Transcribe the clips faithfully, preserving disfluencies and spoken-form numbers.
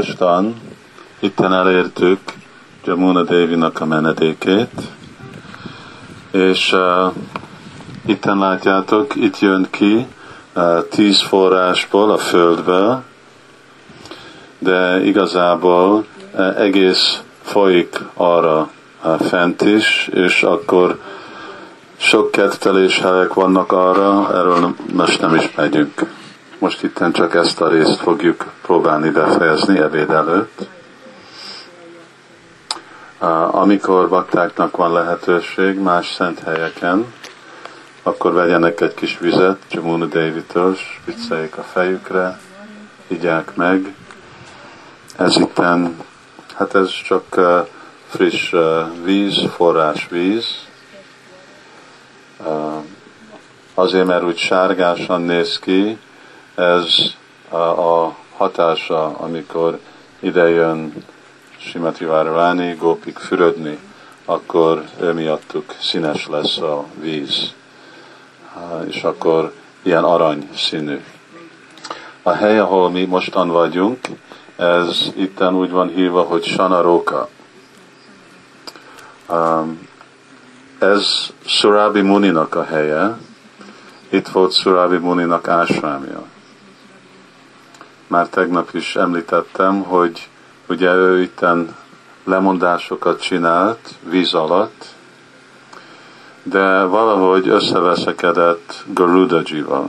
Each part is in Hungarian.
mostan itten elértük Jamuna Devinak a menedékét, és uh, itten látjátok, itt jön ki uh, tíz forrásból a földből, de igazából uh, egész folyik arra uh, fent is, és akkor sok ketteléshelyek vannak arra, erről most nem is megyünk. Most itten csak ezt a részt fogjuk próbálni befejezni ebéd előtt. Uh, amikor baktáknak van lehetőség más szent helyeken, akkor vegyenek egy kis vizet Jamuna Devitől, vicceljék a fejükre, igyák meg. Ez itten, hát ez csak uh, friss uh, víz, forrás víz. Uh, azért, mert úgy sárgásan néz ki, ez a, a hatása, amikor ide jön Srimati Radharani, gópik fürödni, akkor ő miattuk színes lesz a víz, és akkor ilyen arany színű. A hely, ahol mi mostan vagyunk, ez itten úgy van hívva, hogy Sanaroka. Ez Surabi Muninak a helye, itt volt Surabi Muninak ásrámja. Már tegnap is említettem, hogy ugye ő itten lemondásokat csinált víz alatt, de valahogy összeveszekedett Garudajival.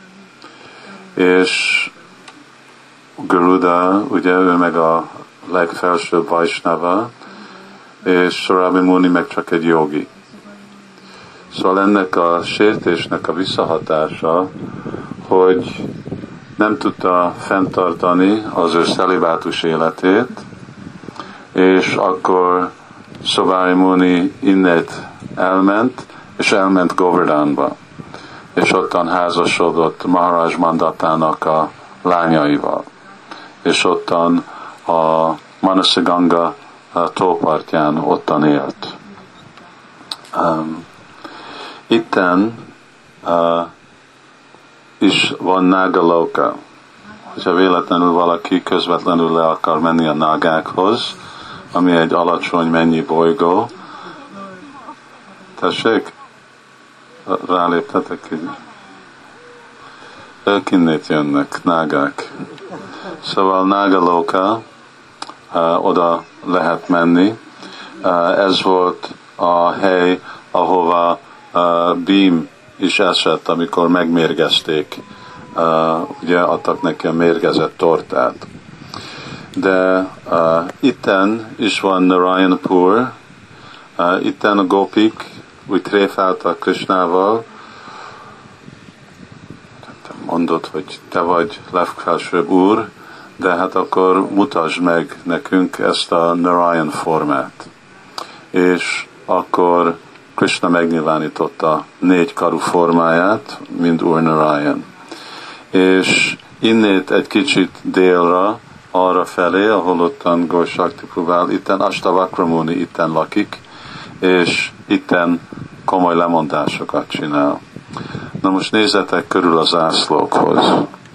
És Garuda, ugye ő meg a legfelsőbb Vaisnava, és Surabi Muni meg csak egy jogi. Szóval ennek a sértésnek a visszahatása, hogy nem tudta fenntartani az ő szelibátus életét, és akkor Surabi Muni innét elment, és elment Govardhanba, és ottan házasodott Maharaj Mandatának a lányaival, és ottan a Manasaganga tópartján ottan élt. Um, itten uh, is van Nagaloka. Ha véletlenül valaki közvetlenül le akar menni a nágákhoz, ami egy alacsony mennyi bolygó. Tessék? Ráléptetek így. Ők innét jönnek, nágák. Szóval Nagaloka, uh, oda lehet menni. Uh, ez volt a hely, ahova uh, Bhím is esett, amikor megmérgezték. Uh, ugye adtak neki a mérgezett tortát. De uh, itten is van Narayanpur, uh, itten a gopik úgy tréfáltak Krishnával, mondott, hogy te vagy legfelsőbb úr, de hát akkor mutasd meg nekünk ezt a Narayan formát. És akkor Krishna megnyilvánította négy karú formáját, mint Úr Narayan. És innét egy kicsit délre, arra felé, ahol ottan Gaur Shakti próbál, itten Astavakra Muni itten lakik, és itten komoly lemondásokat csinál. Na most nézzetek körül az zászlókhoz.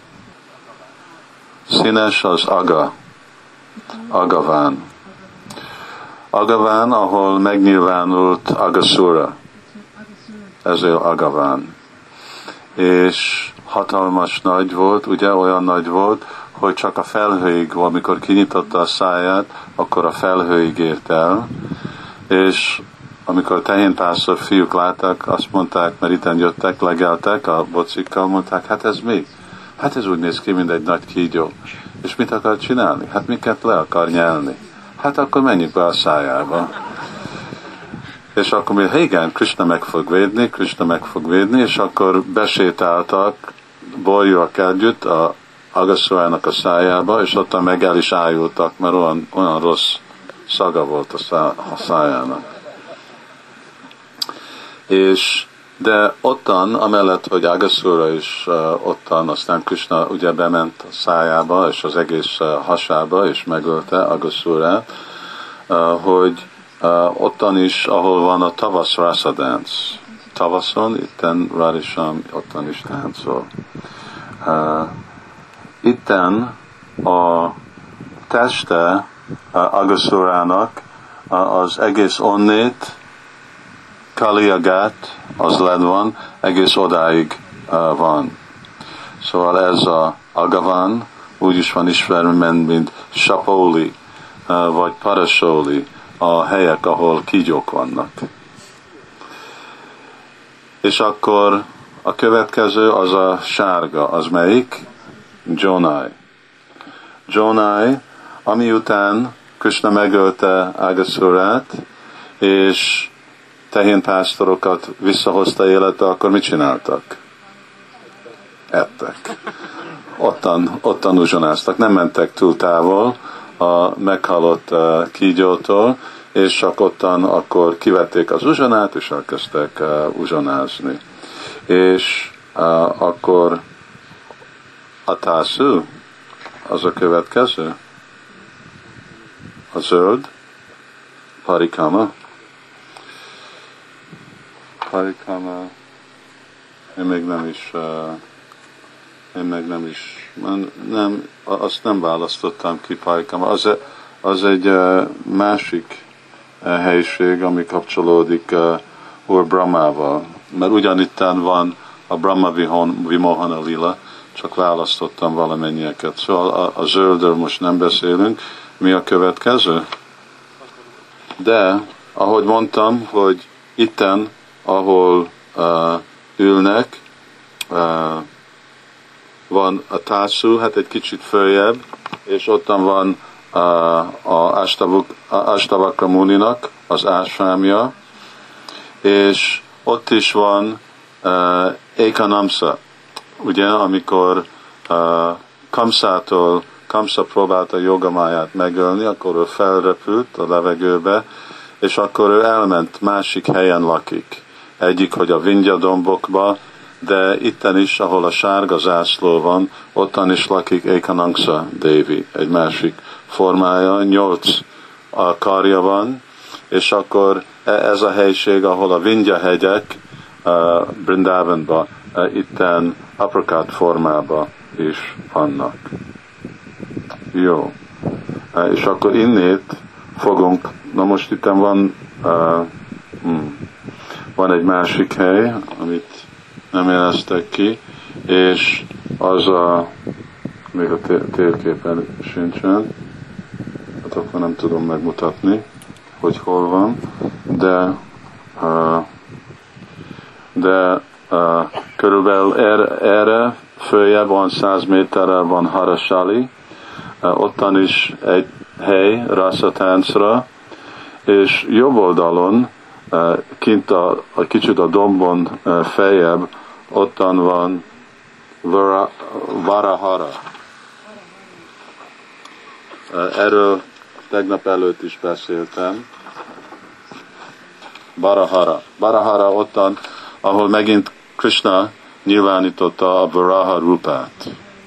Színes az Aga, Agaván. Agaván, ahol megnyilvánult Agasura. Ezért Agaván. És hatalmas nagy volt, ugye olyan nagy volt, hogy csak a felhőig, amikor kinyitotta a száját, akkor a felhőig ért el, és amikor tehénpásztor fiúk láttak, azt mondták, mert itten jöttek, legeltek a bocikkal, mondták, hát ez mi? Hát ez úgy néz ki, mint egy nagy kígyó. És mit akar csinálni? Hát miket le akar nyelni? Hát akkor menjünk be a szájába. És akkor mi, igen, Krishna meg fog védni, Krishna meg fog védni, és akkor besétáltak bolyúak együtt a Agasurának a szájába, és ott meg el is ájultak, mert olyan, olyan rossz szaga volt a, szá, a szájának. És de ottan, amellett, hogy Agasura is uh, ottan, aztán Krishna ugye bement a szájába, és az egész uh, hasába, és megölte Agasurát, uh, hogy uh, ottan is, ahol van a Tavasz Rasa Dance. Tavaszon, itten Radhisham, ottan is táncol. Uh, itten a teste Agasurának az egész onnét, Kaliagát, az led van, egész odáig van. Szóval ez a Agavan, úgy is van ismerve, mint Sapoli, vagy Parasoli, a helyek, ahol kígyók vannak. És akkor a következő az a sárga, az melyik? Jonai. Jonai, ami után Krishna megölte Agasurát, és tehénpásztorokat visszahozta életbe, akkor mit csináltak? Ettek. Ottan, ottan uzsonáztak, nem mentek túl távol a meghalott uh, kígyótól, és csak ottan akkor kivették az uzsonát, és elkezdtek uh, uzsonázni. És uh, akkor a tászú, az a következő, a zöld, parikama, parikama, én még nem is, uh, én meg nem is, nem, azt nem választottam ki parikama, az, az egy uh, másik uh, helység, ami kapcsolódik uh, Úr Brahmával, mert ugyanittán van a Brahma Vimohana Lila, csak választottam valamennyieket. Szóval a, a zöldről most nem beszélünk. Mi a következő? De, ahogy mondtam, hogy itten, ahol uh, ülnek, uh, van a tászú, hát egy kicsit följebb, és ottan van uh, a Astavakra Muninak az ásrámja, és ott is van uh, Ekanamsa, ugye, amikor uh, Kamszától, Kamsa próbálta Jogamáját megölni, akkor ő felrepült a levegőbe, és akkor ő elment, másik helyen lakik. Egyik, hogy a Vindhya dombokba, de itten is, ahol a sárga zászló van, ottan is lakik Ekanamsa Devi, egy másik formája, nyolc a karja van, és akkor ez a helység, ahol a Vindhya hegyek, uh, Brindavanba, uh, itten aprikát formába is vannak. Jó. Uh, és akkor innét fogunk, na most itten van uh, hmm, van egy másik hely, amit nem jeleztek ki, és az a még a térképen sincsen, hát akkor nem tudom megmutatni, hogy hol van, de uh, de uh, körülbelül erre, erre följebb van száz méterrel van Harasali, uh, ottan is egy hely Rasatáncra, és jobb oldalon, uh, kint a, a kicsit a dombon uh, feljebb, ottan van Vara, Varahara. Uh, erről tegnap előtt is beszéltem. Barahara. Barahara ottan, ahol megint Krishna nyilvánította a Varaha rupát.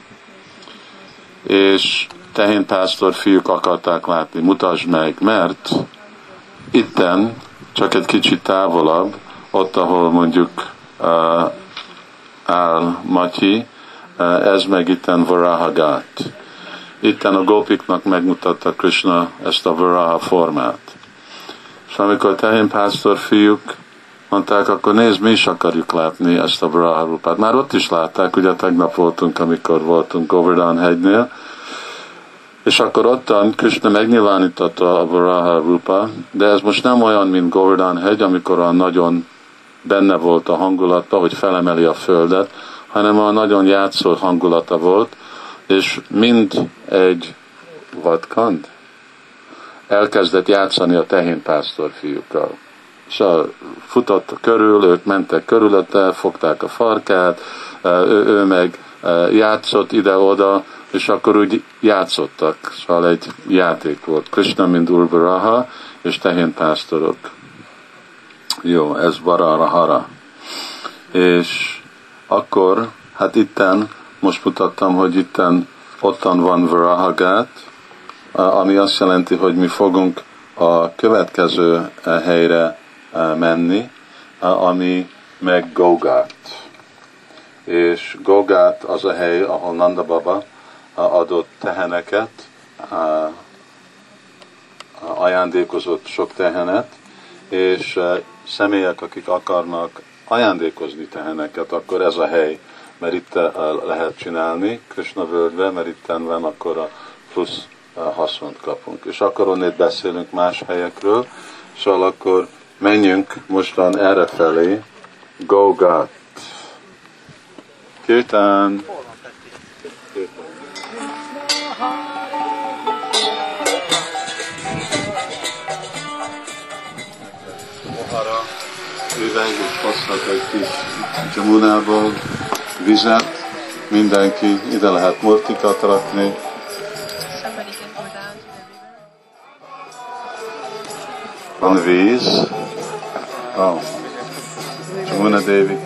És tehénpásztor fiúk akarták látni, mutasd meg, mert itten, csak egy kicsit távolabb, ott, ahol mondjuk uh, áll Matyi, uh, ez meg itten Varaha Gát. Itten a gópiknak megmutatta Krishna ezt a Varaha formát. És amikor tehénpásztor fiúk mondták, akkor nézd, mi is akarjuk látni ezt a Varaha rupát. Már ott is látták, ugye tegnap voltunk, amikor voltunk Govardhan hegynél, és akkor ottan Krishna megnyilvánította a Varaha rupa, de ez most nem olyan, mint Govardhan hegy, amikor a nagyon benne volt a hangulatban, hogy felemeli a földet, hanem a nagyon játszó hangulata volt, és mind egy vadkand elkezdett játszani a tehénpásztor fiúkkal. És a futott körül, ők mentek körülötte, fogták a farkát, ő, ő meg játszott ide-oda, és akkor úgy játszottak. Szóval egy játék volt. Krishna, mint Úr Varaha, és tehénpásztorok. Jó, ez Varahara. És akkor, hát itten, most mutattam, hogy itten ottan van Varaha Gát, ami azt jelenti, hogy mi fogunk a következő helyre menni, ami meg Gogát. És Gogát az a hely, ahol Nanda Baba adott teheneket ajándékozott sok tehenet, és személyek, akik akarnak ajándékozni teheneket, akkor ez a hely, mert itt lehet csinálni Krishna völgybe, mert itt van akkor a plusz haszont kapunk. És akkor onnét beszélünk más helyekről, szóval akkor menjünk mostan errefelé, Go-Gat. Kirtán! Mohara, üveg, és hoznak egy kis Jamunából vizet, mindenki ide lehet murtikat rakni. Van víz. Oh. Jamuna Devi.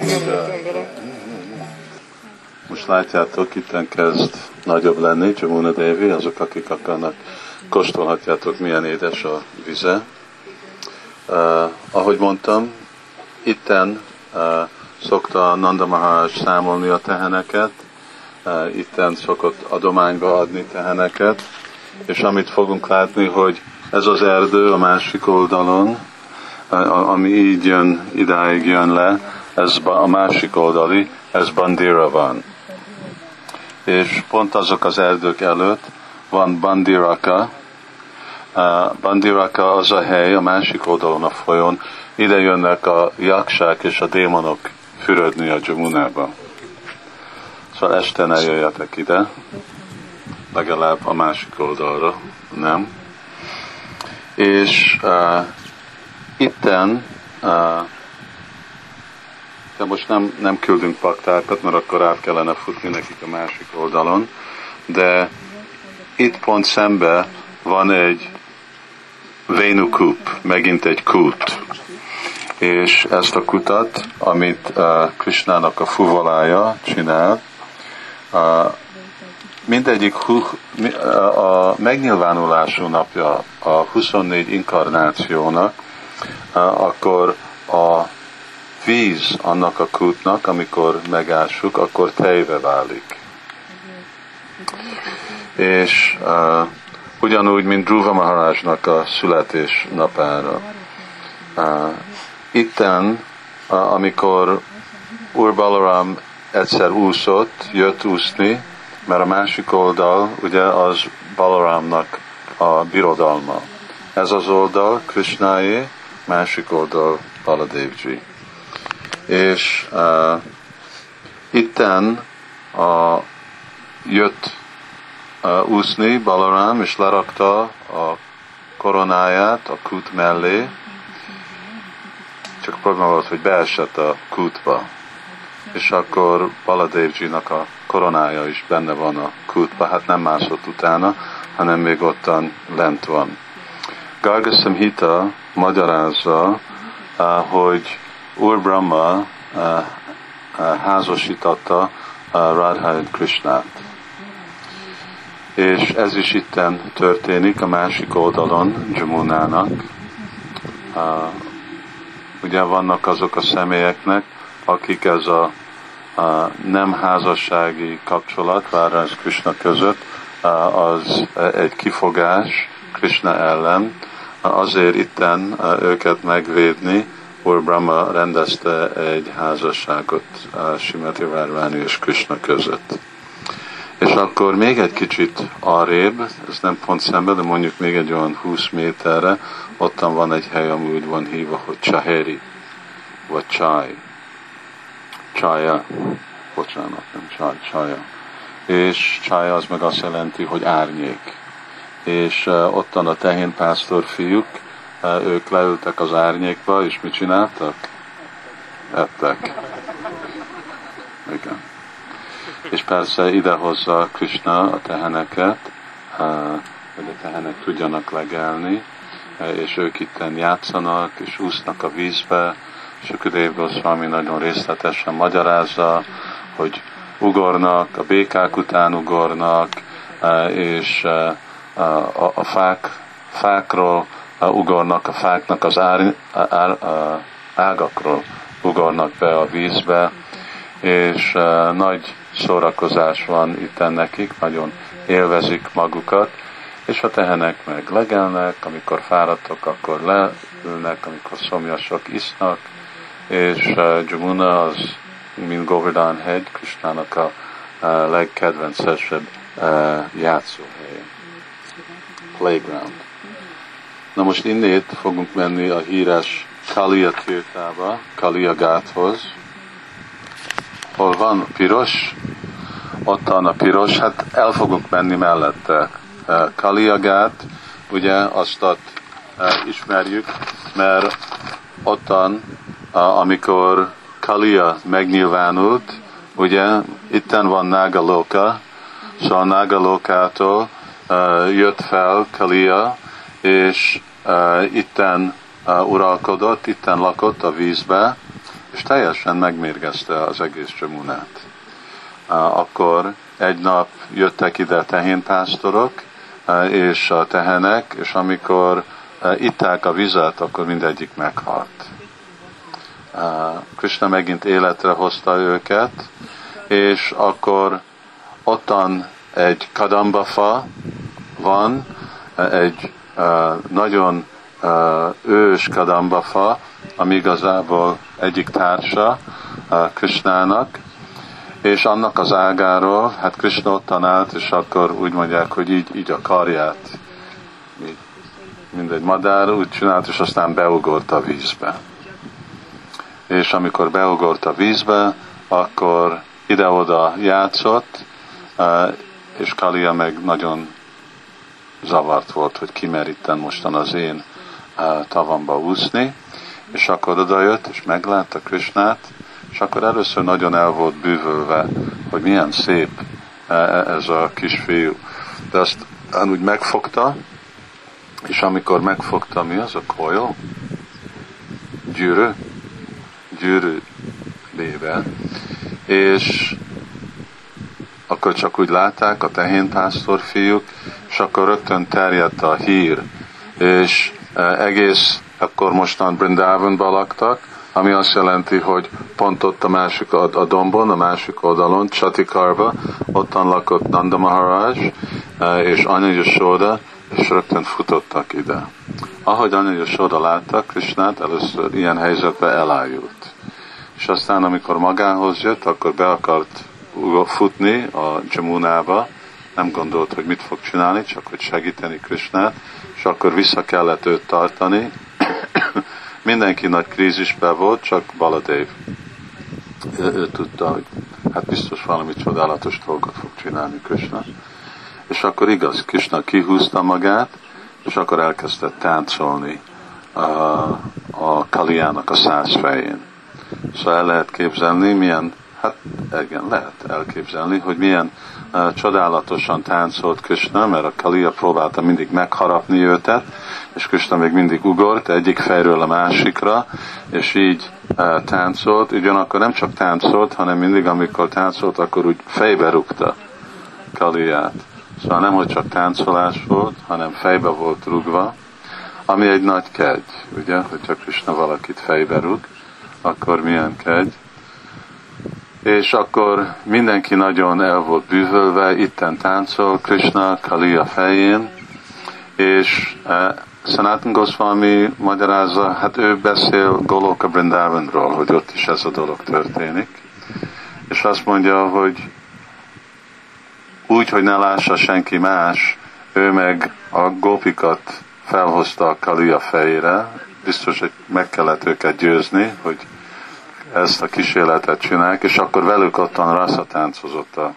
Most látjátok, itten kezd nagyobb lenni Jamuna Devi, azok, akik akarnak, kóstolhatjátok, milyen édes a vize. Uh, ahogy mondtam, itten uh, szokta Nanda Maharaj számolni a teheneket, uh, itten szokott adományba adni teheneket, és amit fogunk látni, hogy ez az erdő a másik oldalon, uh, ami így jön, idáig jön le, ez a másik oldali, ez Bandira van. És pont azok az erdők előtt van Bandiraka. Uh, Bandiraka az a hely a másik oldalon a folyón, ide jönnek a jaksák és a démonok fürödni a Jamunába. Szóval este ne jöjjetek ide, legalább a másik oldalra, nem? És uh, itten, uh, de most nem, nem küldünk paktákat, mert akkor át kellene futni nekik a másik oldalon, de itt pont szembe van egy Vénukup, megint egy kút. És ezt a kutat, amit uh, Krishnának a fuvolája csinál, uh, mindegyik hu, uh, a megnyilvánulású napja a huszonnégy inkarnációnak, uh, akkor a víz annak a kútnak, amikor megássuk, akkor tejbe válik. És uh, ugyanúgy, mint Dhruva Maharajnak a születés napára. Uh, itten, uh, amikor Úr Balaram egyszer úszott, jött úszni, mert a másik oldal, ugye, az Balaramnak a birodalma. Ez az oldal Krishnáé, másik oldal Baladevji. És uh, itten a, jött uh, úszni Balaram, és lerakta a koronáját a kút mellé, csak probléma volt, hogy beesett a kútba. És akkor Baladevji-nak a koronája is benne van a kútba, hát nem mászott utána, hanem még ottan lent van. Garga Samhita magyarázza, uh, hogy Úr Brahma uh, uh, házasította uh, Radha Krishnát. És ez is itten történik a másik oldalon, Jamunának. Uh, ugye vannak azok a személyeknek, akik ez a, a nem házassági kapcsolat Radha és Krishna között, uh, az egy kifogás Krishna ellen, uh, azért itten uh, őket megvédni, Úr Brahma rendezte egy házasságot uh, Srimati Radharani és Krishna között. És akkor még egy kicsit arrébb, ez nem pont szembe, de mondjuk még egy olyan húsz méterre, ottan van egy hely, ami úgy van hívva, hogy Csaheri, vagy Csaj. Csaja, bocsánat, nem Csaj, Csaja. És Csaja az meg azt jelenti, hogy árnyék. És uh, ottan a tehénpásztor fiúk, uh, ők leültek az árnyékba, és mit csináltak? Ettek. Igen. És persze idehozza Krishna a teheneket, hogy a tehenek tudjanak legelni, és ők itten játszanak, és úsznak a vízbe, és a Sukadeva Goswami nagyon részletesen magyarázza, hogy ugornak, a békák után ugornak, és a, a fák, fákról ugornak, a fáknak az ár, ár, ágakról ugornak be a vízbe, és nagy szórakozás van itt nekik, nagyon élvezik magukat, és a tehenek meg legelnek, amikor fáradtak, akkor leülnek, amikor szomjasok, isznak, és uh, Jamuna az, mint Govardhan hegy, Krishnának a uh, legkedvencesebb uh, játszóhely. Playground. Na most innét fogunk menni a híres Kaliya Tirtába, Kaliya Gáthoz. Hol van piros? Ottan a piros, hát el fogunk menni mellette. Kaliya Gát, ugye azt ott ismerjük, mert ottan, amikor Kaliya megnyilvánult, ugye itten van Nagaloka, szóval Nagalokától jött fel Kaliya, és itten uralkodott, itten lakott a vízbe, és teljesen megmérgezte az egész Jamunát. Akkor egy nap jöttek ide tehénpásztorok, és a tehenek, és amikor itták a vizet, akkor mindegyik meghalt. Krishna megint életre hozta őket, és akkor ottan egy kadambafa van, egy nagyon ős kadambafa, ami igazából egyik társa Krishnának, és annak az ágáról, hát Krishna ottan állt, és akkor úgy mondják, hogy így, így a karját, így, mindegy madár úgy csinált, és aztán beugort a vízbe. És amikor beugort a vízbe, akkor ide-oda játszott, és Kaliya meg nagyon zavart volt, hogy ki mer itten mostan az én tavamba úszni, és akkor oda jött, és meglátta Krishnát, és akkor először nagyon el volt bűvölve, hogy milyen szép ez a kisfiú. De azt úgy megfogta, és amikor megfogta, mi az a kolyó? Gyűrű? Gyűrű léve. És akkor csak úgy látták a tehénpásztor fiúk, és akkor rögtön terjedt a hír, és egész, akkor mostan Brindavanban laktak, ami azt jelenti, hogy pont ott a másik a, a dombon, a másik oldalon, Chatikarba, ottan lakott Nanda Maharaj és Anya Yashoda, és rögtön futottak ide. Ahogy Anya Yashoda látta Krishnát, először ilyen helyzetbe elájult. És aztán, amikor magához jött, akkor be akart futni a Jamunába, nem gondolt, hogy mit fog csinálni, csak hogy segíteni Krishnát, és akkor vissza kellett őt tartani. Mindenki nagy krízisben volt, csak Baladev. Ő, ő tudta, hogy hát biztos valami csodálatos dolgot fog csinálni Krishna. És akkor igaz, Krishna kihúzta magát, és akkor elkezdett táncolni a, a Kaliának a száz fején. Szóval el lehet képzelni, milyen, hát igen, lehet elképzelni, hogy milyen uh, csodálatosan táncolt Krishna, mert a Kaliya próbálta mindig megharapni őtet, és Krishna még mindig ugort egyik fejről a másikra, és így uh, táncolt, ugyanakkor nem csak táncolt, hanem mindig, amikor táncolt, akkor úgy fejbe rúgta Kaliyát. Szóval nem, hogy csak táncolás volt, hanem fejbe volt rúgva, ami egy nagy kegy, ugye, hogyha Krishna valakit fejbe rúg, akkor milyen kegy. És akkor mindenki nagyon el volt bűvölve, itten táncol Krishna Kaliya fején, és eh, Sanatana Goswami magyarázza, hát ő beszél Goloka Brindavanról, hogy ott is ez a dolog történik, és azt mondja, hogy úgy, hogy ne lássa senki más, ő meg a gópikat felhozta a Kaliya fejére, biztos, hogy meg kellett őket győzni, hogy ezt a kísérletet csinálják, és akkor velük ottan rasszatáncozott a...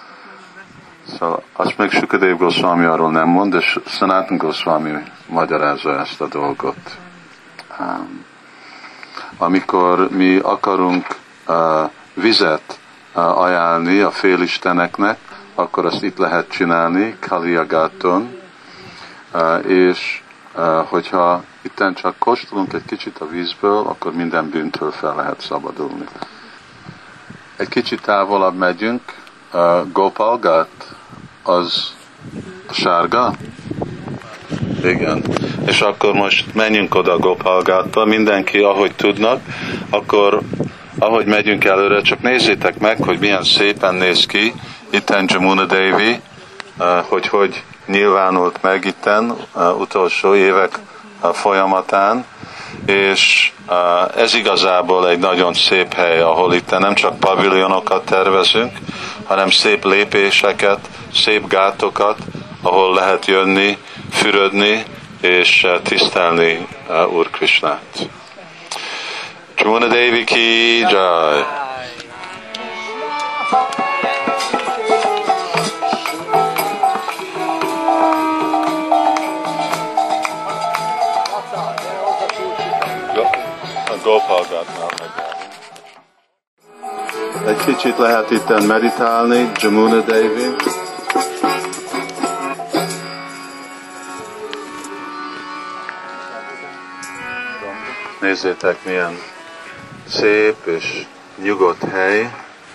Szóval azt még Sukadev Goswami arról nem mond, és Sanatana Goswami magyarázza ezt a dolgot. Um, amikor mi akarunk uh, vizet uh, ajánlni a félisteneknek, akkor azt itt lehet csinálni, Kaliya Gáton, uh, és uh, hogyha itten csak kóstolunk egy kicsit a vízből, akkor minden bűntől fel lehet szabadulni. Egy kicsit távolabb megyünk, uh, Gopal Ghat, az a sárga? Igen. És akkor most menjünk oda Gopal Ghatba, mindenki ahogy tudnak, akkor ahogy megyünk előre, csak nézzétek meg, hogy milyen szépen néz ki itten Jamuna Devi, uh, hogy hogy nyilvánult meg itten uh, utolsó évek uh, folyamatán, és uh, ez igazából egy nagyon szép hely, ahol itt nem csak paviljonokat tervezünk, hanem szép lépéseket, szép gátokat, ahol lehet jönni, fürödni és uh, tisztelni uh, Úr Krisnát. Jamuna Devi ki jai! Gopalgatnál megjárni. Egy kicsit lehet itten meditálni, Jamuna Devi. Nézzétek, milyen szép és nyugodt hely.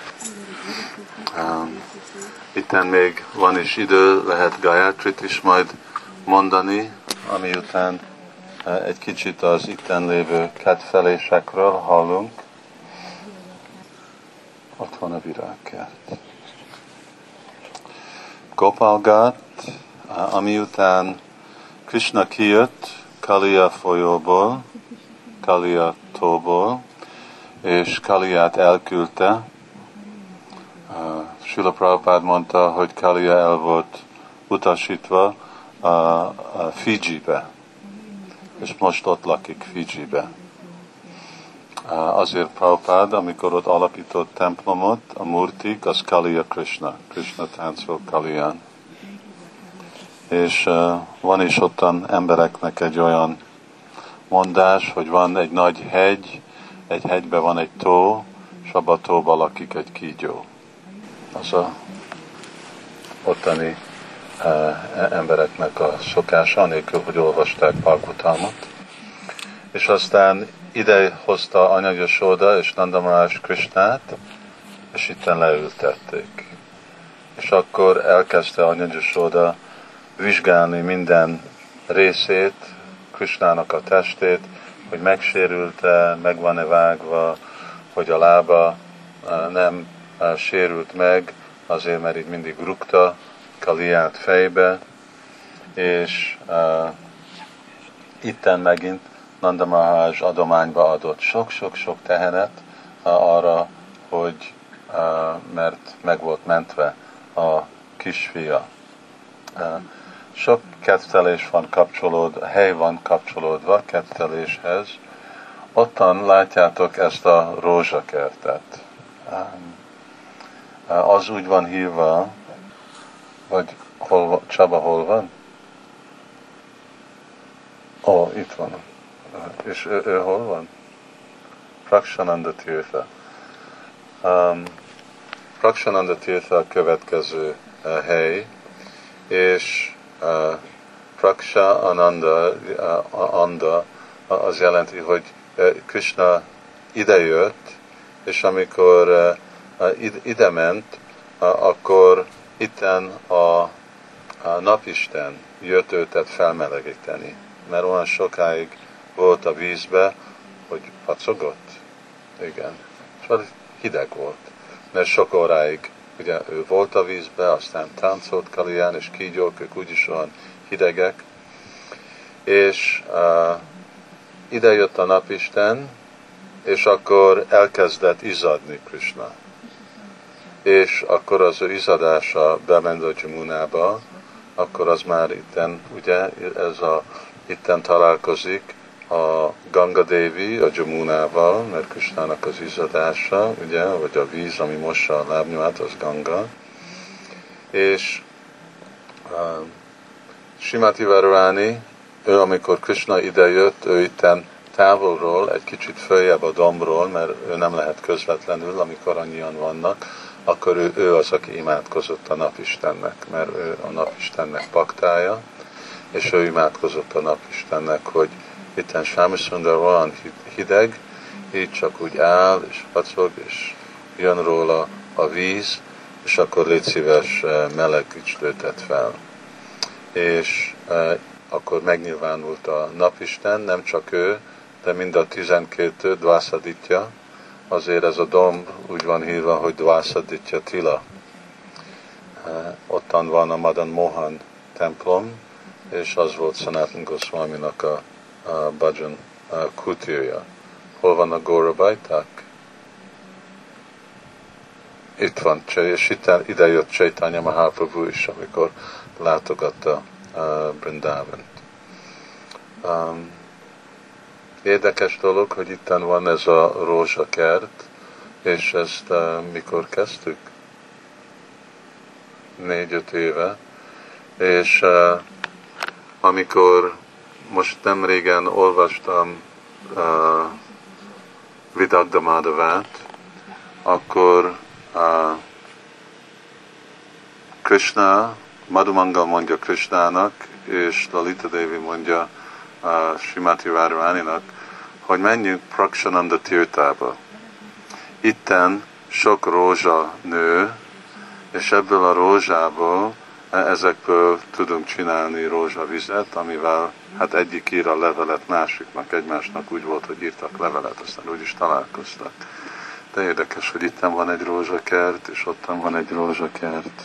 Um, itten még van is idő, lehet Gayatrit is majd mondani, ami után egy kicsit az itten lévő kedvelésekről hallunk. Ott van a virágkert. Gopalgat, ami után Krishna kijött Kaliya folyóból, Kaliya tóból, és Kaliyát elküldte. Srila Prabhupád mondta, hogy Kaliya el volt utasítva a, a Fidzsibe, és most ott lakik Fidzsibe. Azért Prabhupád, amikor ott alapított templomot, a murtik, az Kaliya Krishna, Krishna táncol Kaliyán. És uh, van is ottan embereknek egy olyan mondás, hogy van egy nagy hegy, egy hegyben van egy tó, és abban a tóban lakik egy kígyó. Az a ottani uh, embereknek a szokása, anélkül, hogy olvasták Bhagavatamot. És aztán ide hozta Anya Yashoda és Nanda Maharaj Krishnát, és itten leültették. És akkor elkezdte Anya Yashoda vizsgálni minden részét, Krishnának a testét, hogy megsérült-e, meg van-e vágva, hogy a lába nem sérült meg, azért, mert így mindig rúgta Kaliyát fejbe, és uh, itten megint Nanda Maharaj adományba adott sok-sok-sok tehenet uh, arra, hogy uh, mert meg volt mentve a kisfia. Uh, sok kettelés van kapcsolódva, hely van kapcsolódva ketteléshez. Ottan látjátok ezt a rózsakertet. Um, uh, az úgy van hívva, vagy hol, Csaba hol van? Ó, oh, itt van. És ő, ő hol van? Prakshananda Tirtha. Um, Prakshananda Tirtha a következő uh, hely, és uh, Praksha Ananda, uh, Anda, uh, az jelenti, hogy uh, Krishna idejött, és amikor uh, uh, ide, ide ment, uh, akkor itten a, a napisten jött őtet felmelegíteni, mert olyan sokáig volt a vízbe, hogy pacogott. Igen. Szóval hideg volt. Mert sok óráig ugye ő volt a vízbe, aztán táncolt Kaliyán, és kígyók, ők úgyis olyan hidegek. És uh, ide jött a napisten, és akkor elkezdett izzadni Krishna. És akkor az ő izzadása bement a Jamunába, akkor az már itten, ugye, ez a, itten találkozik a Ganga Devi a Jamunával, mert Krishnának az izzadása, ugye, vagy a víz, ami mossa a lábnyomát, az Ganga. És uh, Srimati Radharani, ő amikor Krishna idejött, ő itten távolról, egy kicsit följebb a dombról, mert ő nem lehet közvetlenül, amikor annyian vannak, akkor ő, ő az, aki imádkozott a napistennek, mert ő a napistennek paktája, és ő imádkozott a napistennek, hogy itten Sámisundar van hideg, így csak úgy áll, és pacog, és jön róla a víz, és akkor légy szíves, melegítsd őtet fel. És e, akkor megnyilvánult a napisten, nem csak ő, de mind a tizenkét Dvászaditya, azért ez a domb úgy van hívva, hogy Dvászaditya Tila. E, ottan van a Madan Mohan templom, és az volt Sanatana Goswaminak a, a bhajan a kutirja. Hol van a Gaurabaiták? Itt van, és itt, ide jött Chaitanya Mahaprabhu is, amikor látogatta uh, Brindavant. Um, érdekes dolog, hogy itten van ez a rózsakert, és ezt uh, mikor kezdtük? Négy-öt éve. És uh, amikor most nem régen olvastam uh, Vidagda Madhavát, akkor uh, Krishna, Madhumangal mondja Krishnának, és Lalita Devi mondja uh, Srimati Radharaninak, hogy menjünk Prakshananda Tirtába. Itten sok rózsa nő, és ebből a rózsából, ezekből tudunk csinálni rózsavizet, amivel hát egyik ír a levelet másiknak, egymásnak úgy volt, hogy írtak levelet, aztán úgy is találkoztak. De érdekes, hogy itten van egy rózsakert, és ottan van egy rózsakert.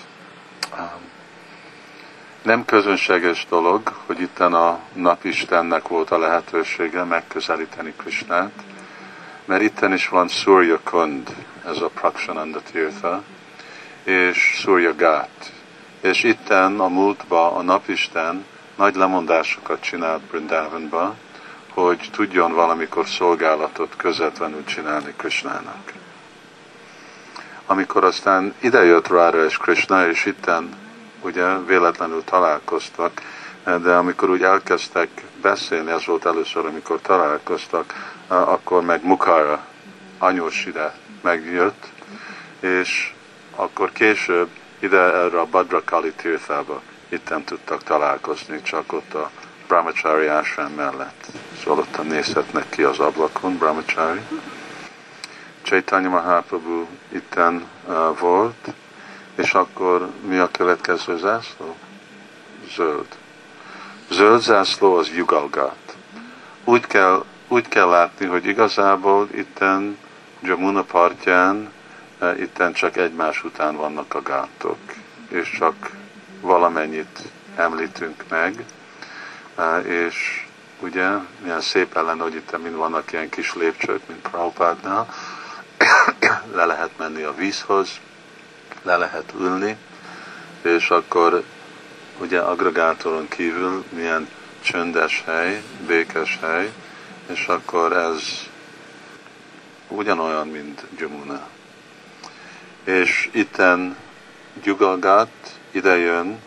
Nem közönséges dolog, hogy itten a napistennek volt a lehetősége megközelíteni Krishnát, mert itten is van Surya Kund, ez a Prakshananda Tirtha, és Surya Ghat. És itten a múltban a napisten nagy lemondásokat csinált Brindavanba, hogy tudjon valamikor szolgálatot közvetlenül csinálni Krishnának. Amikor aztán idejött Radha és Krishna, és itten ugye véletlenül találkoztak, de amikor úgy elkezdtek beszélni, ez volt először, amikor találkoztak, akkor meg Mukara, anyós ide megjött, és akkor később ide erre a Bhadrakali Tirthába itten tudtak találkozni, csak ott a Brahmachari Ashram mellett. Szóval ott nézhetnek ki az ablakon, Brahmachari. Chaitanya Mahaprabhu itten uh, volt, és akkor mi a következő zászló? Zöld. Zöld zászló az Jugalgát. Úgy kell, úgy kell látni, hogy igazából itten Jamuna partján uh, itten csak egymás után vannak a gátok, és csak valamennyit említünk meg, uh, és ugye milyen szép ellen, hogy itt mind vannak ilyen kis lépcsők, mint Prabhupádnál, le lehet menni a vízhoz, le lehet ülni, és akkor ugye agregátoron kívül milyen csöndes hely, békes hely, és akkor ez ugyanolyan, mint Jamuna. És itten Jugalgát ide jön,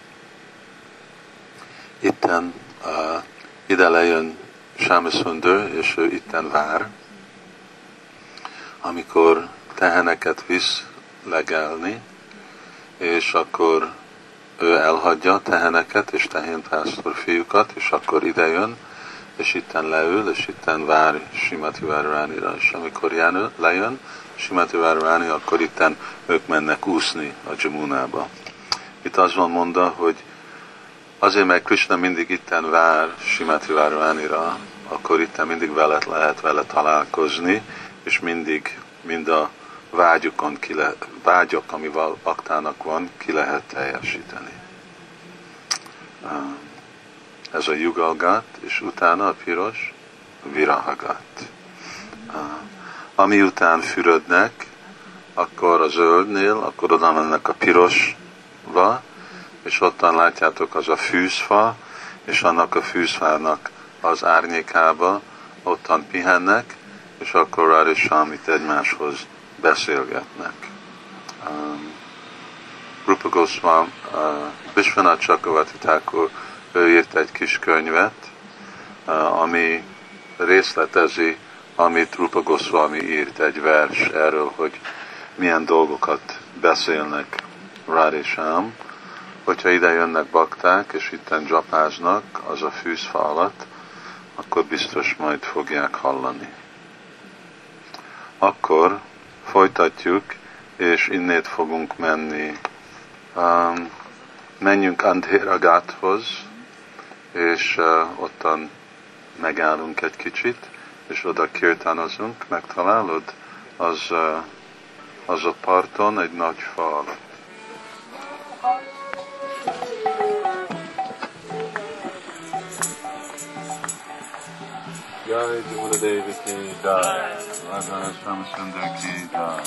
itten uh, ide lejön Sámasundar, és ő itten vár, amikor teheneket visz legelni, és akkor ő elhagyja a teheneket és tehénpásztor fiúkat, és akkor ide jön, és itten leül, és itten vár Srimati Radharánira, és amikor jön, lejön Srimati Radharani, akkor itten ők mennek úszni a Jamunába. Itt az van mondva, hogy azért, mert Krishna mindig itten vár Srimati Radharánira, akkor itten mindig vele lehet vele találkozni, és mindig mind a vágyukon, ki le, vágyok, amivel baktának van, ki lehet teljesíteni. Ez a Jugalgát, és utána a piros Virahagát. Ami után fürödnek, akkor a zöldnél, akkor oda mennek a pirosba, és ottan látjátok az a fűzfa, és annak a fűzfának az árnyékába ottan pihennek, és akkor Radha és Shamit egymáshoz beszélgetnek. Um, Rupa Goswami, uh, Vishwanath Chakravarti Thakur, ő írt egy kis könyvet, uh, ami részletezi, amit Rupa Goswami írt, egy vers erről, hogy milyen dolgokat beszélnek Radha és Sham. Hogyha ide jönnek bakták, és itten dzsapáznak az a fűzfa alatt, akkor biztos majd fogják hallani. Akkor folytatjuk, és innét fogunk menni. Um, menjünk Andhera Ghathoz, és uh, ottan megállunk egy kicsit, és oda kirtánozunk. Megtalálod? Az, uh, az a parton egy nagy fa alatt. Jai Guru Devi ki jai. Radha Shamsundar ki jai.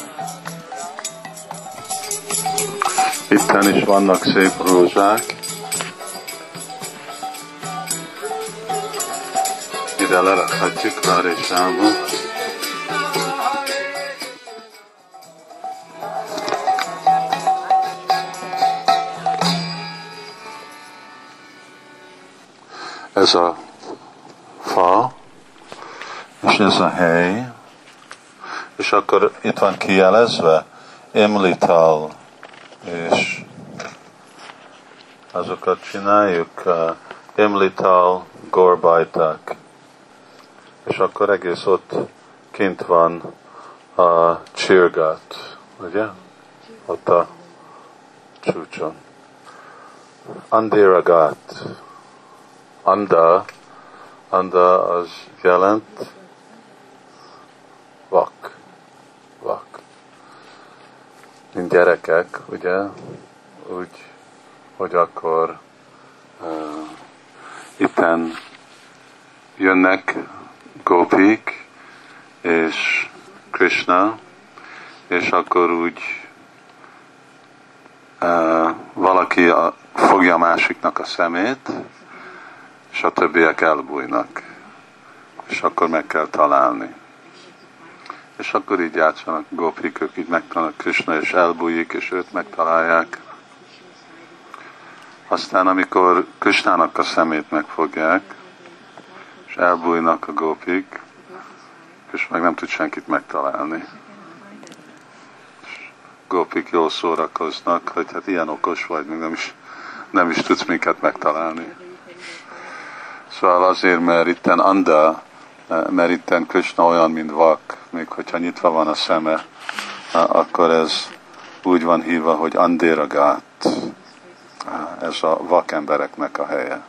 Itten is vannak szép rózsák. Ide lerakhatjuk Rárésába. Ez a fa, és ez a hely, és akkor itt van kijelezve Imlital, és azokat csináljuk, uh, Imlital Gorbajtak, és akkor egész ott kint van a Csirgat, ugye? Ott a csúcson. Andiragat. Anda, anda az jelent vak, vak. Mint gyerekek, ugye, úgy, hogy akkor uh, itten jönnek gópik és Krishna, és akkor úgy uh, valaki a, fogja a másiknak a szemét, és a többiek elbújnak, és akkor meg kell találni. És akkor így játszanak gópik, ők így megtalálnak Krishna, és elbújik, és őt megtalálják. Aztán, amikor Krishnának a szemét megfogják, és elbújnak a gópik, és meg nem tud senkit megtalálni. És gópik jól szórakoznak, hogy hát ilyen okos vagy, még nem is, nem is tudsz minket megtalálni. Szóval azért, mert itten anda, mert itten Krishna olyan, mint vak, még hogyha nyitva van a szeme, akkor ez úgy van hívva, hogy Andiragát. Ez a vak embereknek a helye.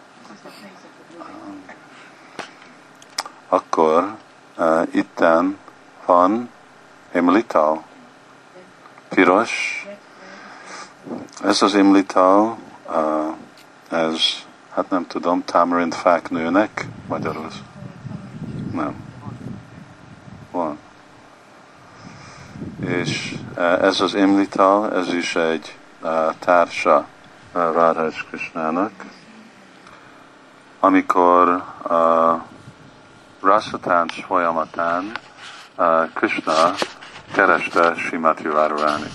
Akkor uh, itten van Imlital, piros. Ez az Imlital, uh, ez hát nem tudom, tamarind fák nőnek magyarul. Nem. Van. És ez az Imlital, ez is egy uh, társa uh, Radha és Krishnának. Amikor uh, rasszatánc folyamatán uh, Krishna kereste Srimati Radharánit.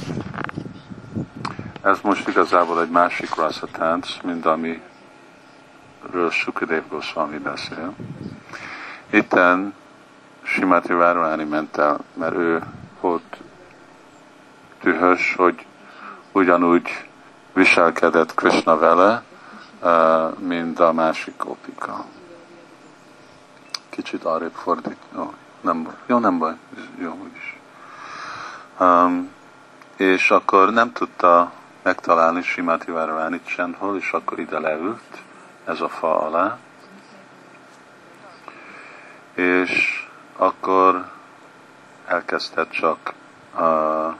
Ez most igazából egy másik rasszatánc, mint ami ről Sukadev Goswami beszél. Itten Srimati Radharani ment el, mert ő volt dühös, hogy ugyanúgy viselkedett Krishna vele, mint a másik gópika. Kicsit arrébb fordít. Jó, nem baj. Jó, nem baj. Jó, úgyis. Um, és akkor nem tudta megtalálni Srimati Radharánit sehol, és akkor ide leült, ez a fa alá, és akkor elkezdett csak uh, uh,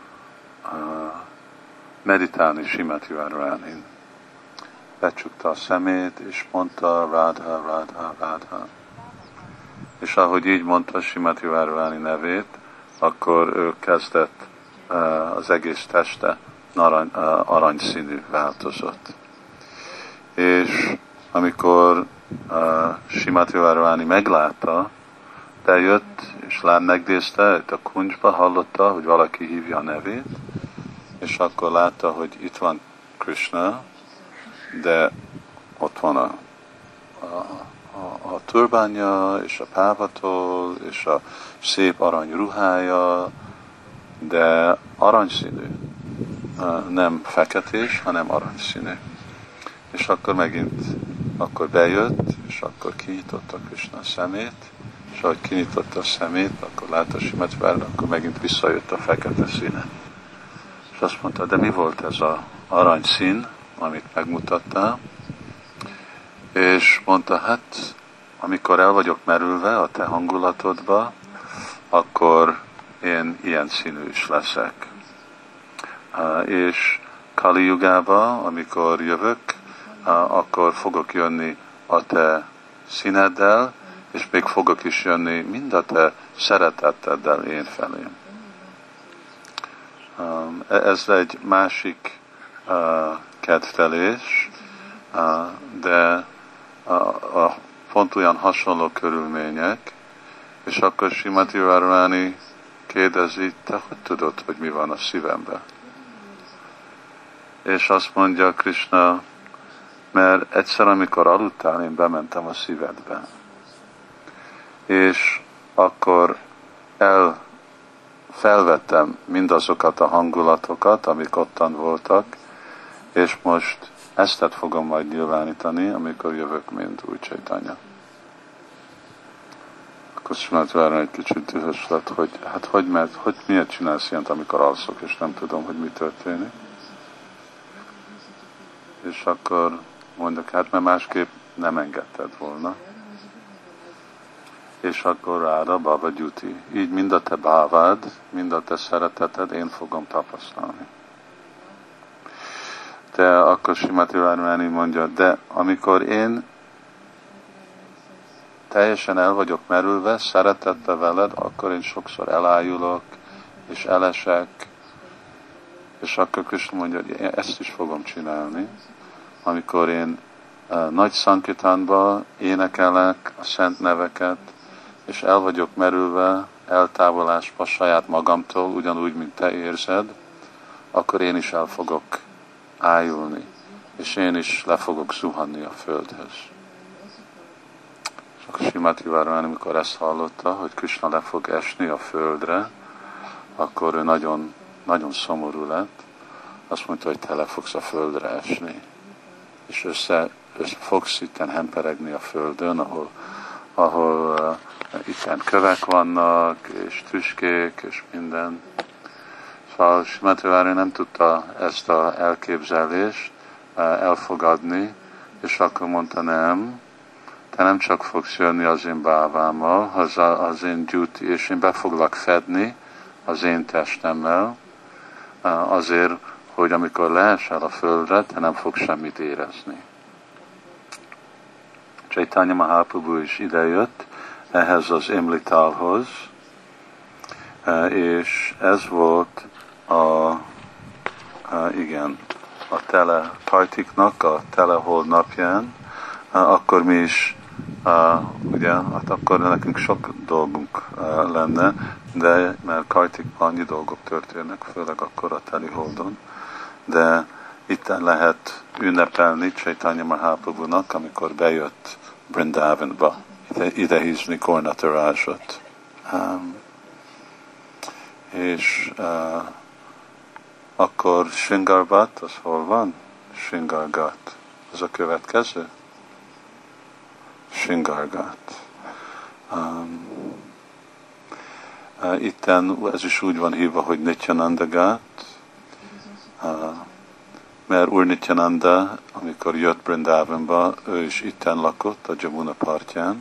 meditálni Srimati Radharánin. Becsukta a szemét, és mondta Radha, Radha, Radha. És ahogy így mondta Srimati Radharáni nevét, akkor ő kezdett uh, az egész teste arany, uh, aranyszínű változott. És amikor uh, Srimati Radharani meglátta, bejött, és lám megnézte, itt a kuncsba hallotta, hogy valaki hívja a nevét, és akkor látta, hogy itt van Krishna, de ott van a, a, a, a turbánja, és a pávatol, és a szép arany ruhája, de aranyszínű. Nem feketés, hanem aranyszínű. És akkor megint akkor bejött, és akkor kinyitotta Krishna szemét, és ahogy kinyitotta a szemét, akkor látta Srimati Radharani, akkor megint visszajött a fekete színe. És azt mondta, de mi volt ez az aranyszín, amit megmutattál? És mondta, hát amikor el vagyok merülve a te hangulatodba, akkor én ilyen színű is leszek. És Kali Yugába, amikor jövök, akkor fogok jönni a te színeddel, és még fogok is jönni mind a te szereteteddel én felém. Um, ez egy másik uh, kedvelés, uh, de uh, a pont olyan hasonló körülmények, és akkor Srimati Radharani kérdezi, te hogy tudod, hogy mi van a szívemben? És azt mondja Krishna, mert egyszer, amikor aludtál, én bementem a szívedbe. És akkor el felvettem mindazokat a hangulatokat, amik ottan voltak, és most ezt fogom majd nyilvánítani, amikor jövök, mint új Chaitanya. Akkor Srimati egy kicsit dühös lett, hogy hát hogy, mert, hogy miért csinálsz ilyent, amikor alszok, és nem tudom, hogy mi történik. És akkor mondok, hát mert másképp nem engedted volna. És akkor rára Baba Gyuti. Így mind a te bávád, mind a te szereteted, én fogom tapasztalni. De akkor Srimati Radharani mondja, de amikor én teljesen el vagyok merülve, szeretettel veled, akkor én sokszor elájulok, és elesek, és akkor Krishna mondja, hogy én ezt is fogom csinálni. Amikor én uh, nagy szankitánban énekelek a szent neveket, és el vagyok merülve, eltávolásba saját magamtól, ugyanúgy, mint te érzed, akkor én is el fogok ájulni, és én is le fogok zuhanni a földhöz. És akkor Srimati Radharani, amikor ezt hallotta, hogy Krishna le fog esni a földre, akkor ő nagyon, nagyon szomorú lett. Azt mondta, hogy te le fogsz a földre esni. És össze, össze fogsz itten hemperegni a földön, ahol, ahol uh, itten kövek vannak, és tüskék, és minden. Szóval Srimati Radharani nem tudta ezt az elképzelést uh, elfogadni, és akkor mondta, nem, te nem csak fogsz jönni az én bávámmal, az, az én gyúti, és én be foglak fedni az én testemmel, uh, azért, hogy amikor leesel a földre, te nem fogsz semmit érezni. Chaitanya Mahaprabhu is idejött ehhez az Imlitálhoz, és ez volt a, a igen, a tele Kartiknak a telehold napján, akkor mi is, ugye, hát akkor nekünk sok dolgunk lenne, de mert Kartikban annyi dolgok történnek, főleg akkor a teliholdon, de itten lehet ünnepelni Chaitanya Mahaprabhunak, amikor bejött Brindavanba, ide, ide hízni Kornatarázsot. Um, és uh, akkor Sringargat, az hol van? Sringargat. Az a következő? Sringargat. Um, uh, itten ez is úgy van hívva, hogy Nityananda Ghat, uh, mert Úr Nityananda, amikor jött Brindavanba, ő is itten lakott, a Jamuna partján.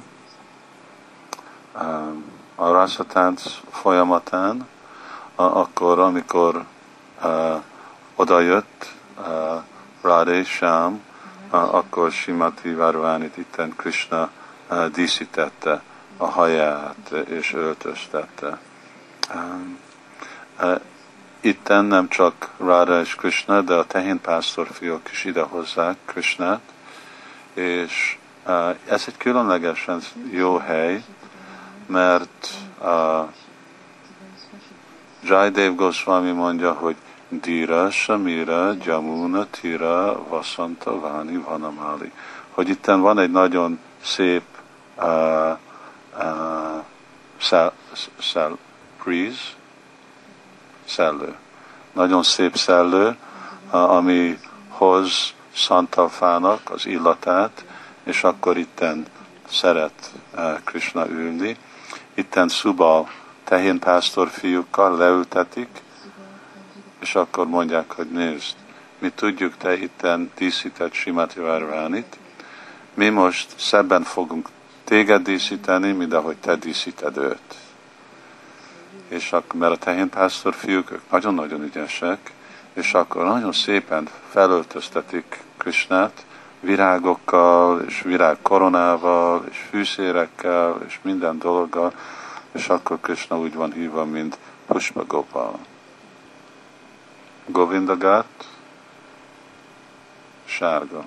A rászatánc folyamatán, akkor, amikor uh, oda jött uh, Radha és Shyam, uh, akkor Srimati Radharánit itten Krishna uh, díszítette a haját és öltöztette. Um, uh, Itten nem csak Radha és Krishna, de a tehénpásztor fiúk is idehozzák Krishnát, és uh, ez egy különlegesen jó hely, mert uh, Jaidev Goswami mondja, hogy Dira, Samira, Jamuna, Tira, Vasanta, Vani, Vanamali. Hogy itten van egy nagyon szép uh, uh, szell, szell, breeze, szellő. Nagyon szép szellő, ami hoz szantalfának az illatát, és akkor itten szeret Krishna ülni. Itten Subal tehénpásztor fiúkkal leültetik, és akkor mondják, hogy nézd, mi tudjuk, te itten díszített Srimati Radharánit, mi most szebben fogunk téged díszíteni, mint ahogy te díszíted őt. És akkor, mert a tehénpásztor fiúk, ők nagyon-nagyon ügyesek, és akkor nagyon szépen felöltöztetik Krishnát, virágokkal, és virágkoronával, és fűszérekkel, és minden dologgal, és akkor Krishna úgy van hívva, mint Pushpa Gopal. Govindagát, sárga.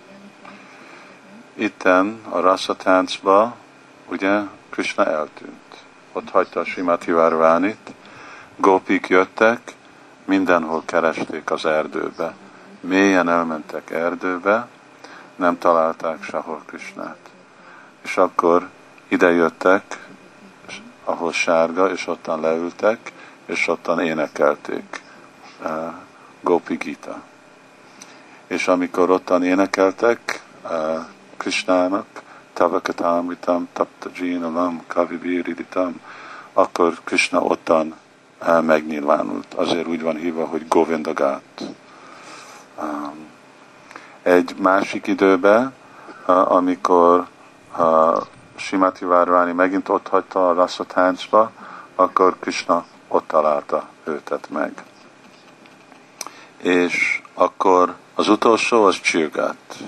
Itten a rasszatáncba, ugye, Krishna eltűnt. Ott hagyta a Srimati Radharánit, gópik jöttek, mindenhol keresték az erdőbe. Mélyen elmentek erdőbe, nem találták sehol Krishnát. És akkor ide jöttek, ahol sárga, és ottan leültek, és ottan énekelték uh, Gopi Gita. És amikor ottan énekeltek uh, Krishnának, Tavakatamritam, Tapta Jinalam, Kavibiriditam, akkor Krishna ottan uh, megnyilvánult. Azért úgy van hívva, hogy Govindagát. Um, egy másik időben, uh, amikor uh, Srimati Radharani megint ott hagyta a rasszatáncba, akkor Krishna ott találta őtet meg. És akkor az utolsó az Csirgát.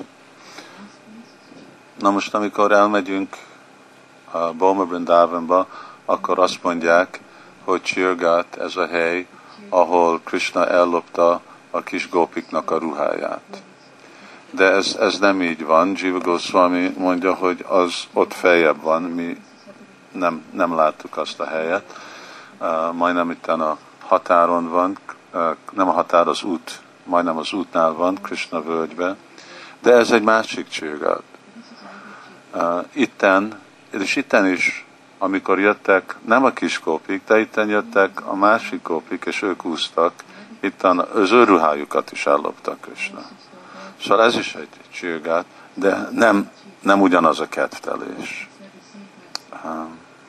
Na most, amikor elmegyünk a Boma Vrindavanba, akkor azt mondják, hogy Csirgát ez a hely, ahol Krishna ellopta a kis gópiknak a ruháját. De ez, ez nem így van. Jiva Goswami mondja, hogy az ott feljebb van, mi nem, nem láttuk azt a helyet. Uh, majdnem itt a határon van, uh, nem a határ, az út, majdnem az útnál van, Krishna völgybe. De ez egy másik Csirgát. Uh, itten, és itten is, amikor jöttek, nem a kis gópik, de itten jöttek a másik gópik, és ők úsztak, itten az ő ruhájukat is elloptak Krishna. Szóval ez is egy Csirgát, de nem, nem ugyanaz a kedvtelés. Uh,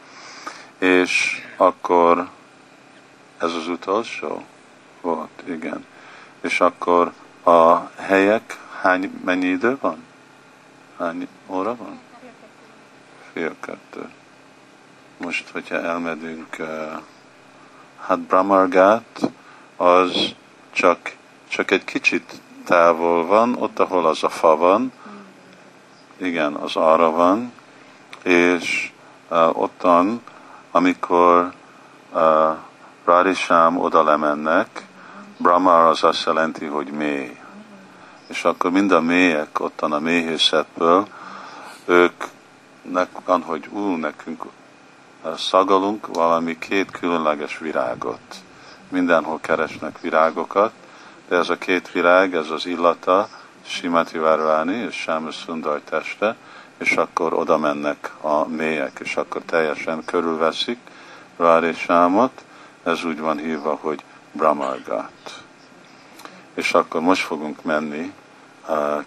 és akkor ez az utolsó volt, igen. És akkor a helyek, hány, mennyi idő van? Hány óra van? Fél kettő. Most, hogyha elmegyünk, uh, hát Brahmargát, az csak, csak egy kicsit távol van, ott, ahol az a fa van, igen, az arra van, és uh, ottan, amikor uh, Radhishyam oda lemennek, Brahmar az azt jelenti, hogy mély. És akkor mind a mélyek ottan a méhészetből, ők van, hogy ú, nekünk szagalunk valami két különleges virágot. Mindenhol keresnek virágokat, de ez a két virág, ez az illata, Srimati Radharani és Shyama Sundar teste, és akkor oda mennek a mélyek, és akkor teljesen körülveszik Radhishyamot, ez úgy van hívva, hogy Brahmargát. És akkor most fogunk menni uh,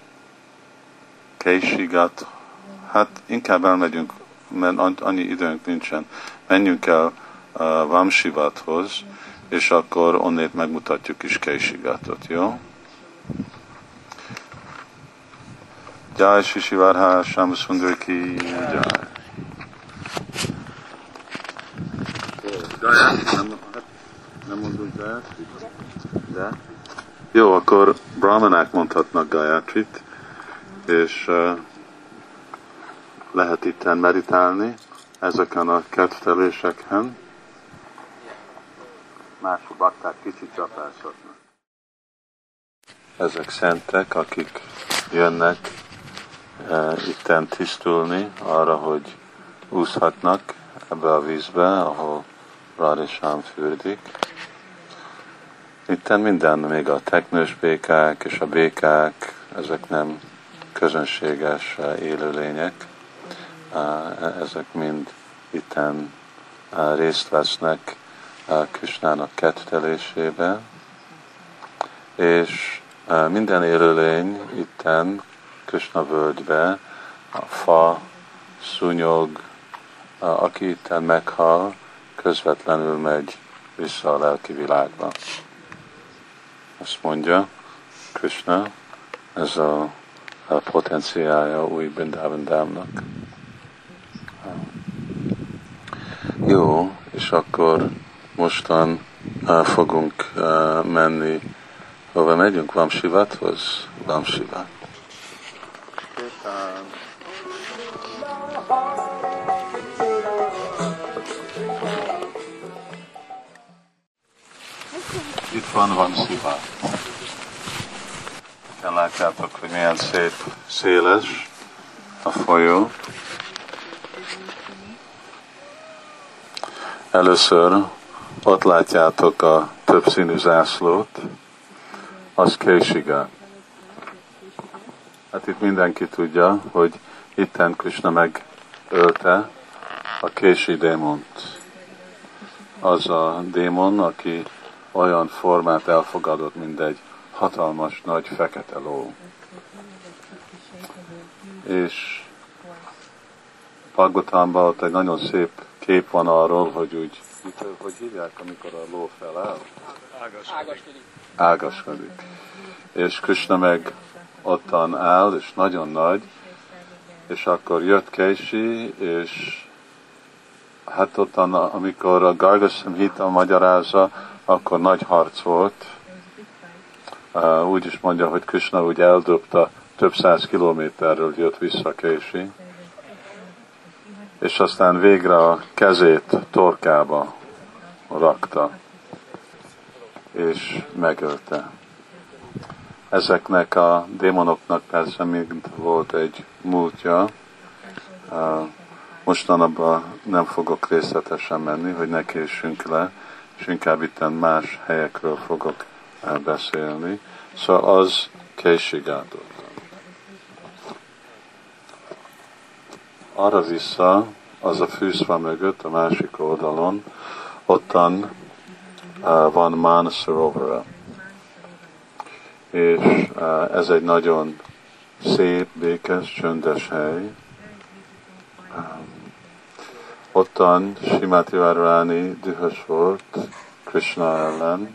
Keishigat, hát inkább elmegyünk, mert annyi időnk nincsen, menjünk el uh, Vamsivathoz, és akkor onnét megmutatjuk is Keishigatot, jó? Jai Shri Shri Radha Shyama Sundar ki jai. Nem, nem mondunk Gayatrit? De? Jó, akkor brahmanák mondhatnak Gayatrit, és uh, lehet itten meditálni ezeken a kedvteléseken. Más bakták kicsit csapásodnak. Ezek szentek, akik jönnek e, itten tisztulni arra, hogy úszhatnak ebbe a vízbe, ahol Radhishyam fürdik. Itten minden, még a teknős békák és a békák, ezek nem közönséges élőlények, ezek mind itten részt vesznek Krishnának kedvtelésébe, és minden élőlény itten Krishna völgybe, a fa, szúnyog, aki itten meghal, közvetlenül megy vissza a lelki világba. Azt mondja Krishna, ez a, a potenciálja új Vrindavan Dhámnak. Jó, és akkor mostan uh, fogunk uh, menni, hova megyünk? Vamsivathoz? Vamsivat. után itt van Vamsiva. Látjátok, hogy milyen szép, széles a folyó. Először ott látjátok a többszínű zászlót, az Keisiga. Hát itt mindenki tudja, hogy itten Krishna megölte a Keisi démont. Az a démon, aki olyan formát elfogadott, mint egy hatalmas, nagy, fekete ló. És Bhagavatamban ott egy nagyon szép kép van arról, hogy úgy, hogy hívják, amikor a ló feláll? Ágaskodik. Ágaskodik. És Krishna meg ottan áll, és nagyon nagy, és akkor jött Keisi, és hát ottan, amikor a Garga Samhita magyarázza, akkor nagy harc volt. Uh, úgy is mondja, hogy Krishna úgy eldobta, több száz kilométerről jött vissza Keisi, és aztán végre a kezét torkába rakta, és megölte. Ezeknek a démonoknak persze még volt egy múltja. Uh, mostanában nem fogok részletesen menni, hogy ne késünk le, és inkább itten más helyekről fogok beszélni. Szóval az Keisigától. Arra vissza, az a fűszva mögött, a másik oldalon, ottan uh, van Manasarovara. És uh, ez egy nagyon szép, békés, csöndes hely. Um, ottan Srimati Radharani dühös volt Krishna ellen,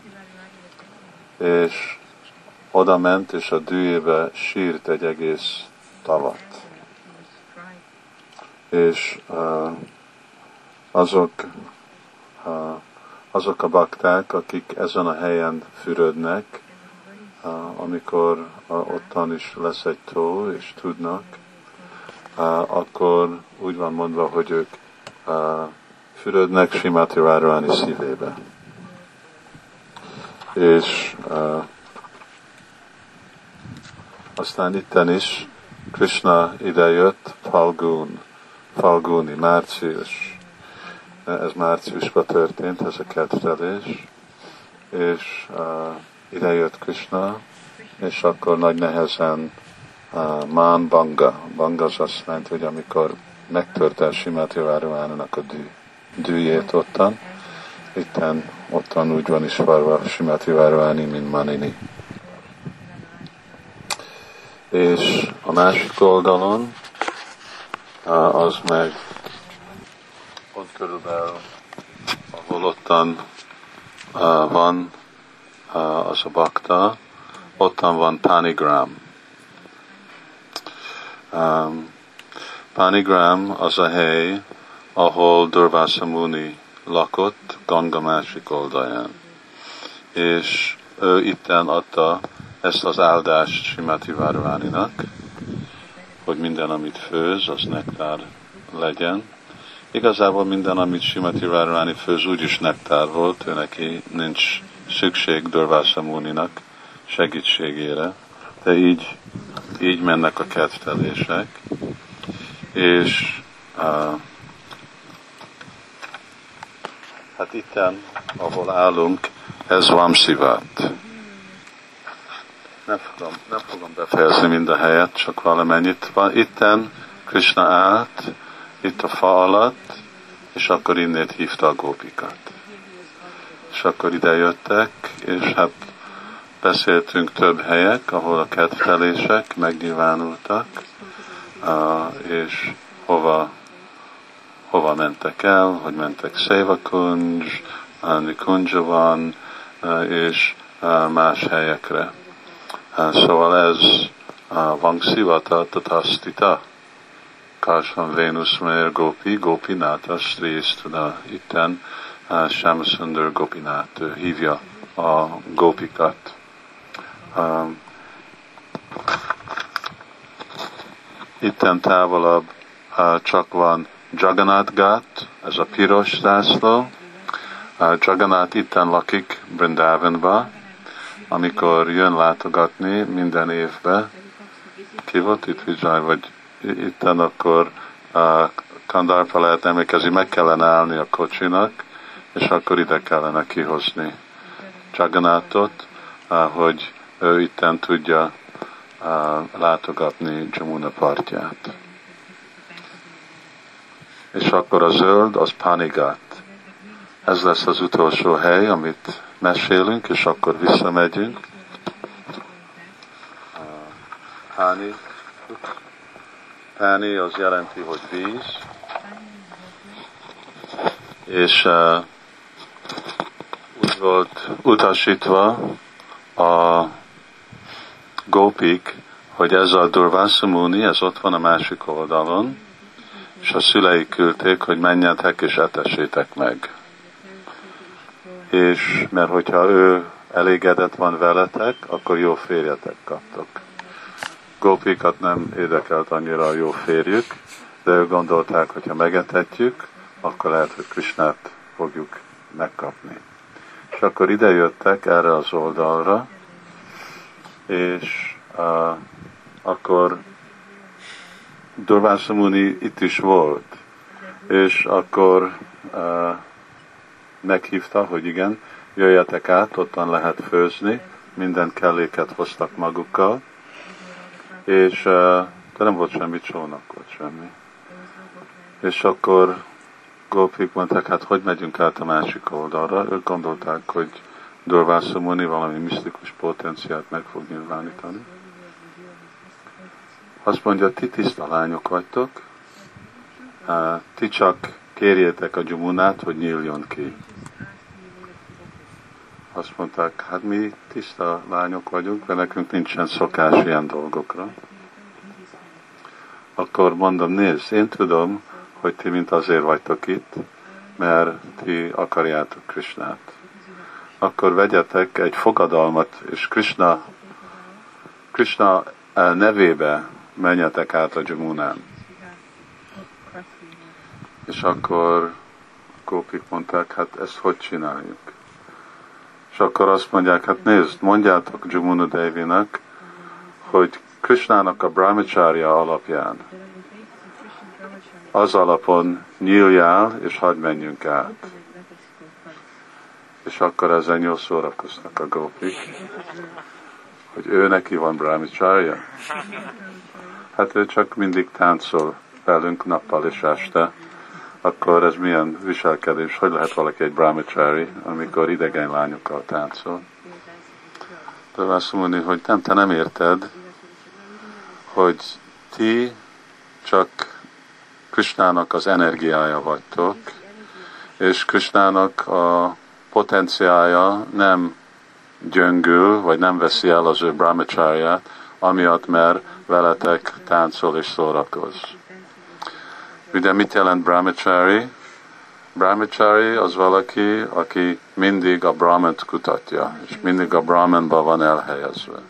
és oda ment, és a dühébe sírt egy egész tavat. És uh, azok, uh, azok a bakták, akik ezen a helyen fürödnek, uh, amikor uh, ottan is lesz egy tó, és tudnak, uh, akkor úgy van mondva, hogy ők uh, fürödnek Srimati Radharani szívébe. És uh, aztán itten is Krishna idejött Falgun, Falguni, március. Ez márciusban történt, ez a kettelés. És uh, idejött Krishna, és akkor nagy nehezen uh, Mán Banga. Banga az azt jelenti, hogy amikor megtörte Srimati Radharaninak a dű, dűjét ottan, itten ottan úgy van is varva Srimati Radharani, mint Manini. És a másik oldalon az meg ott körülbelül, ahol ottan van az a bakta, ottan van Panigram. Panigram az a hely, ahol Durvasa Muni lakott, Ganga másik oldalán. És ő itten adta ezt az áldást Srimati Radharaninak, hogy minden, amit főz, az nektár legyen. Igazából minden, amit Srimati Radharani főz, úgyis nektár volt, ő neki nincs szükség Durvasa Muninak segítségére, de így, így mennek a kettelések. És uh, hát itten, ahol állunk, ez Vamsivat. Nem fogom, nem fogom befejezni mind a helyet, csak valamennyit. Van itten Krishna állt, itt a fa alatt, és akkor innét hívta a gópikat. És akkor ide jöttek, és hát beszéltünk több helyek, ahol a kedvelések megnyilvánultak, és hova, hova mentek el, hogy mentek Sevakunj, Nikunjavan, és más helyekre. Szóval ez Vamsivata Tatastita, Karshan Venus Mer Gopi, Gopinata, Srisztuna, itten Shamsundar Gopinat hívja a gópikat. itten távolabb uh, csak van Jagannath Ghat, ez a piros zászló. Uh, Jagannath itten lakik Vrindavanba, amikor jön látogatni minden évben. Ki volt itt Vijay, vagy itten akkor uh, Kandarpa lehet emlékezni, meg kellene állni a kocsinak, és akkor ide kellene kihozni Jagannathot, uh, hogy ő itten tudja uh, látogatni Jamuna partját. És akkor a zöld, az Panigat. Ez lesz az utolsó hely, amit mesélünk, és akkor visszamegyünk. Uh, Pani. Pani az jelenti, hogy víz. És uh, úgy volt utasítva a gópik, hogy ez a Durvasa Muni, ez ott van a másik oldalon, és a szülei küldték, hogy menjetek és etessétek meg. És mert hogyha ő elégedett van veletek, akkor jó férjetek kaptok. Gópikat nem érdekelt annyira a jó férjük, de ők gondolták, hogyha megetetjük, akkor lehet, hogy Krisnát fogjuk megkapni. És akkor ide jöttek erre az oldalra, és uh, akkor Durvasa Muni itt is volt, és akkor uh, meghívta, hogy igen, jöjjetek át, ottan lehet főzni, minden kelléket hoztak magukkal, és uh, de nem volt semmi csónak, volt semmi. És akkor gópik mondták, hát hogy megyünk át a másik oldalra? Ők gondolták, hogy Durvasa Muni valami misztikus potenciált meg fog nyilvánítani. Azt mondja, ti tiszta lányok vagytok, ti csak kérjétek a Jamunát, hogy nyíljon ki. Azt mondták, hát mi tiszta lányok vagyunk, de nekünk nincsen szokás ilyen dolgokra. Akkor mondom, nézd, én tudom, hogy ti mint azért vagytok itt, mert ti akarjátok Krisnát. Akkor vegyetek egy fogadalmat, és Krishna, Krishna nevébe menjetek át a Jamunán. És akkor gópik mondták, hát ezt hogy csináljuk? És akkor azt mondják, hát nézd, mondjátok Jamuna Devinek, hogy Krishnának a brahmacharya alapján, az alapon nyíljál, és hadd menjünk át. És akkor ezen jól szórakoztak a gópik, hogy ő neki van brahmacharya. Hát ő csak mindig táncol velünk nappal és este. Akkor ez milyen viselkedés, hogy lehet valaki egy brahmachari, amikor idegen lányokkal táncol. De azt mondani, hogy nem, te nem érted, hogy ti csak Krishnának az energiája vagytok, és Krishnának a potenciája nem gyöngül, vagy nem veszi el az ő brahmacharyát, amiatt, mert veletek táncol és szórakoz. Ugye mit jelent brahmachari? Brahmachari az valaki, aki mindig a Brahmant kutatja, és mindig a Brahmanban van elhelyezve.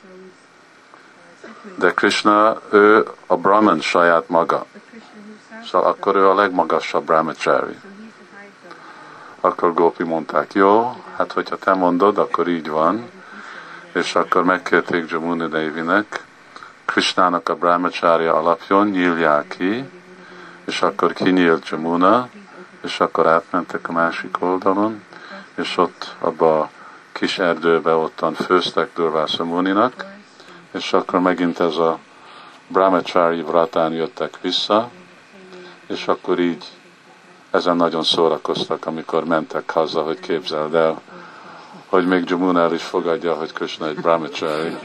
De Krishna, ő a Brahman saját maga. Szóval akkor ő a legmagasabb brahmachari. Akkor gópi mondták, jó, hát hogyha te mondod, akkor így van. És akkor megkérték Jamuna Devinek, Krishnának a brahmacharya alapjon nyílják ki, és akkor kinyílt Jamuna, és akkor átmentek a másik oldalon, és ott abba a kis erdőbe ottan főztek Durvasa Muninak, és akkor megint ez a brahmachari vratán jöttek vissza, és akkor így ezen nagyon szórakoztak, amikor mentek haza, hogy képzeld el, hogy még Jamuna el is fogadja, hogy Krishna egy brahmachari.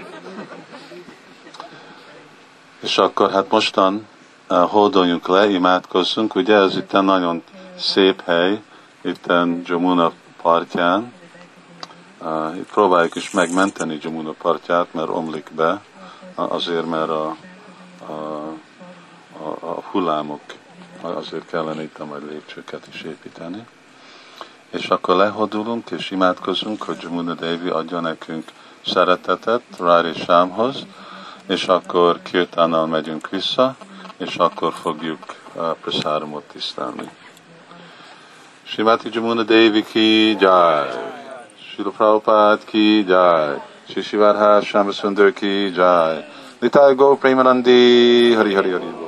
És akkor hát mostan uh, holdoljunk le, imádkozzunk. Ugye ez itt nagyon szép hely, itt Jamuna partján. Uh, itt próbáljuk is megmenteni Jamuna partját, mert omlik be, azért, mert a, a, a, a hullámok, azért kellene itt majd lépcsőket is építeni. És akkor lehordulunk és imádkozunk, hogy Jamuna Devi adja nekünk szeretetet Rári Sámhoz, és akkor kirtánnal megyünk vissza, és akkor fogjuk a prasadamot tisztelni. Srimati Jamuna Devi ki jai, Srila Prabhupada ki jai, Shri Shivadha Shyamasundar ki jai, Nitai Gaur Premanandi, Hari Hari Hari.